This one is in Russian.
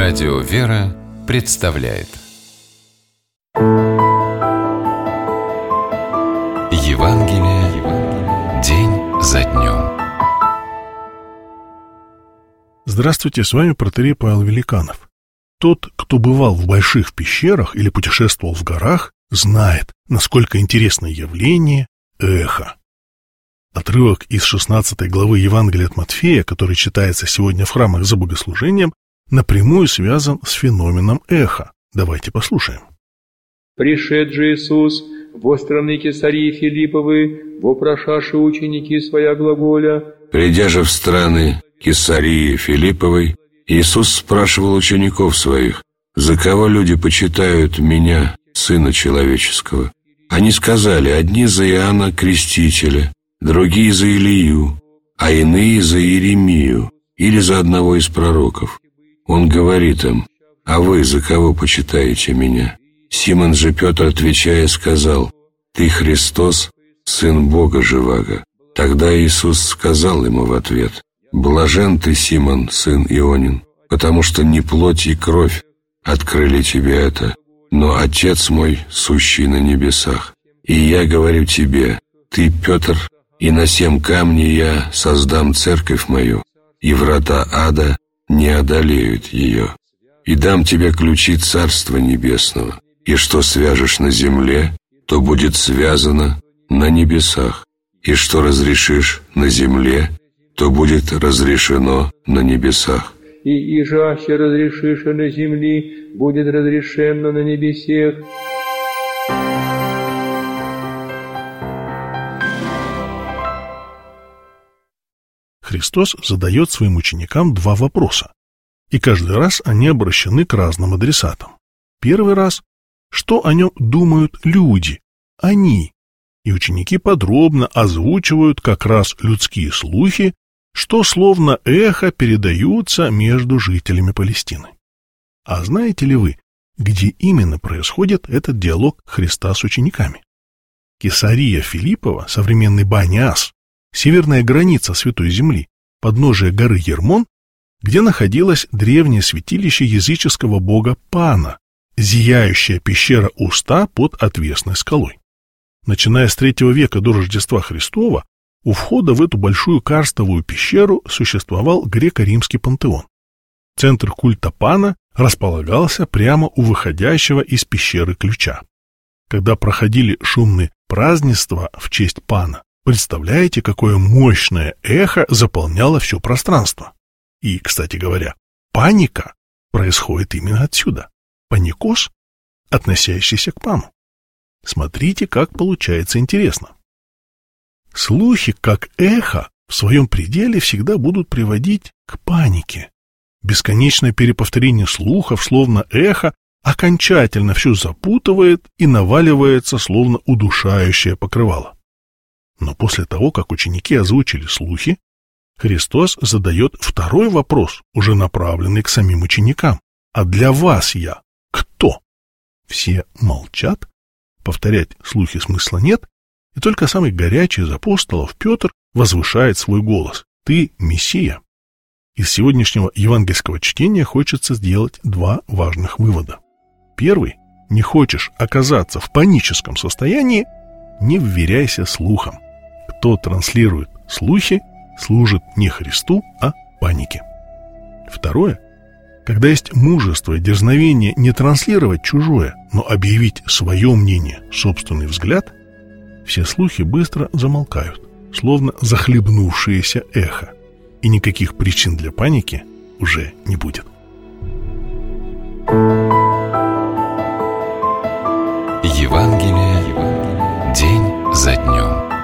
Радио «Вера» представляет Евангелие день за днем. Здравствуйте, с вами протоиерей Павел Великанов. Тот, кто бывал в больших пещерах или путешествовал в горах, знает, насколько интересное явление эхо. Отрывок из 16 главы Евангелия от Матфея, который читается сегодня в храмах за богослужением, напрямую связан с феноменом эха. Давайте послушаем. «Пришед же Иисус во страны Кесарии Филипповы, вопрошаши ученики своя глаголя». Придя же в страны Кесарии Филипповой, Иисус спрашивал учеников своих: «За кого люди почитают Меня, Сына Человеческого?» Они сказали: одни за Иоанна Крестителя, другие за Илию, а иные за Иеремию или за одного из пророков. Он говорит им: «А вы за кого почитаете Меня?» Симон же Петр, отвечая, сказал: «Ты Христос, Сын Бога Живаго». Тогда Иисус сказал ему в ответ: «Блажен ты, Симон, сын Ионин, потому что не плоть и кровь открыли тебе это, но Отец мой, сущий на небесах. И я говорю тебе: ты, Петр, и на сем камне я создам церковь мою, и врата ада не одолеют ее. И дам тебе ключи Царства Небесного, и что свяжешь на земле, то будет связано на небесах, и что разрешишь на земле, то будет разрешено на небесах. И жаще разрешишь на земли, будет разрешено на небесех». Христос задает своим ученикам два вопроса, и каждый раз они обращены к разным адресатам. Первый раз: что о нем думают люди, они, и ученики подробно озвучивают как раз людские слухи, что словно эхо передаются между жителями Палестины. А знаете ли вы, где именно происходит этот диалог Христа с учениками? Кесария Филиппова, современный Баняс, северная граница Святой Земли, подножие горы Ермон, где находилось древнее святилище языческого бога Пана, зияющая пещера Уста под отвесной скалой. Начиная с III века до Рождества Христова, у входа в эту большую карстовую пещеру существовал греко-римский пантеон. Центр культа Пана располагался прямо у выходящего из пещеры ключа. Когда проходили шумные празднества в честь Пана, представляете, какое мощное эхо заполняло все пространство? И, кстати говоря, паника происходит именно отсюда. Паникос, относящийся к Пану. Смотрите, как получается интересно. Слухи, как эхо, в своем пределе всегда будут приводить к панике. Бесконечное переповторение слухов, словно эхо, окончательно все запутывает и наваливается, словно удушающее покрывало. Но после того, как ученики озвучили слухи, Христос задает второй вопрос, уже направленный к самим ученикам. «А для вас я кто?» Все молчат, повторять слухи смысла нет, и только самый горячий из апостолов, Петр, возвышает свой голос: «Ты Мессия». Из сегодняшнего евангельского чтения хочется сделать два важных вывода. Первый: не хочешь оказаться в паническом состоянии, не вверяйся слухам. Кто транслирует слухи, служит не Христу, а панике. Второе: когда есть мужество и дерзновение не транслировать чужое, но объявить свое мнение, собственный взгляд, все слухи быстро замолкают, словно захлебнувшееся эхо, и никаких причин для паники уже не будет. Евангелие день за днем.